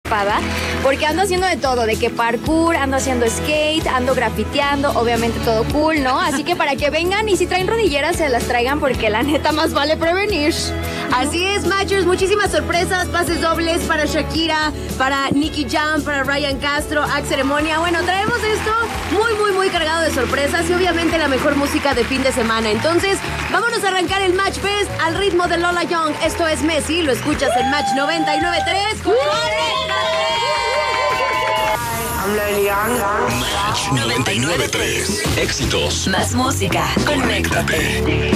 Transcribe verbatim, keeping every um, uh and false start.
ocupada porque ando haciendo de todo, de que parkour, ando haciendo skate, ando grafiteando, obviamente todo cool, ¿no? Así que para que vengan y si traen rodilleras se las traigan porque la neta más vale prevenir. Así es, Matchers, muchísimas sorpresas, pases dobles para Shakira, para Nicky Jam, para Ryan Castro, Axe Ceremonia. Bueno, traemos esto muy, muy, muy cargado de sorpresas y obviamente la mejor música de fin de semana. Entonces, vámonos a arrancar el Match Fest al ritmo de Lola Young. Esto es Messi, lo escuchas en Match noventa y nueve punto tres. I'm Lola Young. Match noventa y nueve punto tres. Éxitos. Más música. Conéctate.